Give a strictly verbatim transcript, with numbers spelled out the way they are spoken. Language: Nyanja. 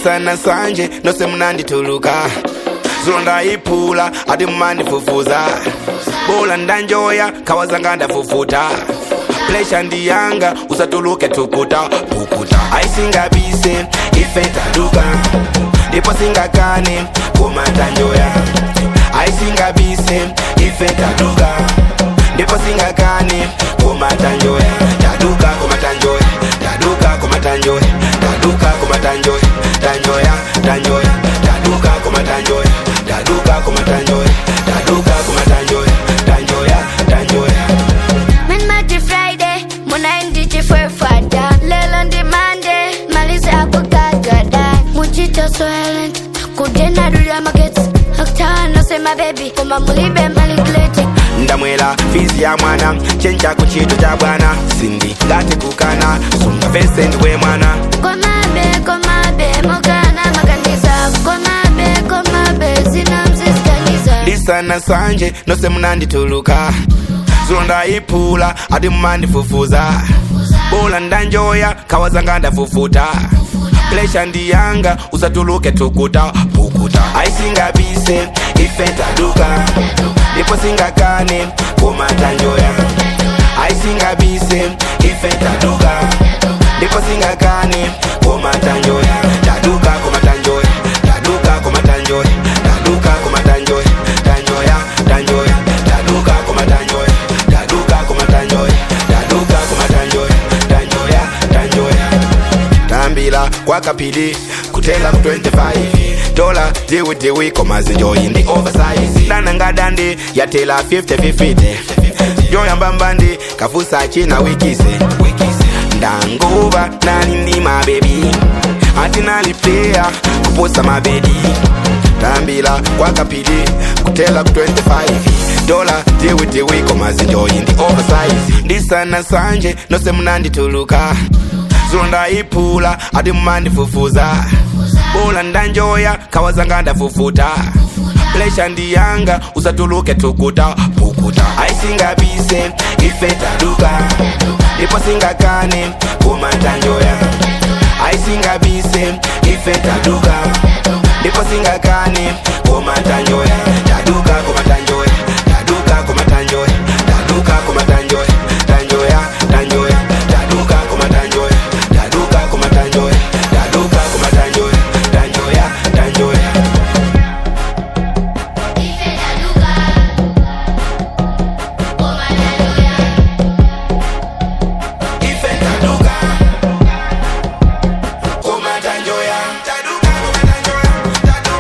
Lisana sanje no se mnandi tuluka Zulonda ipula adi mmandi fufuza Bola ndanjoya kawazanga ndafufuta Plesha ndiyanga usatuluke tukuta Pukuta aisinga bise ifeta duka Dipo singa kane kumata njoya Aisinga bise ifeta duka Dipo singa kane kumata njoya Taduka kumata njoya Taduka kumata njoya Taduka kumata njoya Tanjoya, tanjoya Taduka kumata njoya Taduka kumata njoya Taduka kumata njoya Tanjoya, tanjoya Men mati Friday Muna indi chifwe fada Lelo ndi Monday Malise ako kagada Muchito silent Kudena duya magets Hakta no se my baby Kuma mulibe malikleti Ndamwela fizi ya mwana Chencha kuchitu cha bwana Sindi lati kukana Sunga vese ndiwe mwana Komabe, komabe Mogana maganisa Komabe, komabe Zina msiskanisa Lisana sanje no se mnandi tuluka Zulonda ipula adi mmandi fufuza Bola ndanjoya kawazanga ndafufuta Plesha ndiyanga usatuluke tukuta Pukuta aisinga bise ifeta duka Dipo singa kane kumata njoya Aisinga bise ifeta duka Dipo singa kane kumata njoya Taduka kumata njoya Taduka kumata njoya Taduka kumata njoya Tanjoya, tanjoya Taduka kumata njoya Taduka kumata njoya Taduka kumata njoya Tanjoya, tanjoya Tambila kwa kapili Kutela ku twenty-five Dola diwi diwi komazi joy in the oversize Dananga dandi yatela fifty fifty Joya mbambandi kafusa china wikise Ndanguva nani ni my baby Atina liplea kuposa my baby Tambila kwa kapili Kutela ku twenty-five Dola diwi diwi komazi joy in the oversize Lisana sanje no se mnandi tuluka Zulonda ipula adi mmandi fufuza Bola ndanjoya kawazanga ndafufuta Plesha ndiyanga usatuluke tukuta Pukuta aisinga bise ifeta duka Dipo singa kane kumata njoya Aisinga bise ifeta duka Dipo singa kane kumata njoya Taduka kumata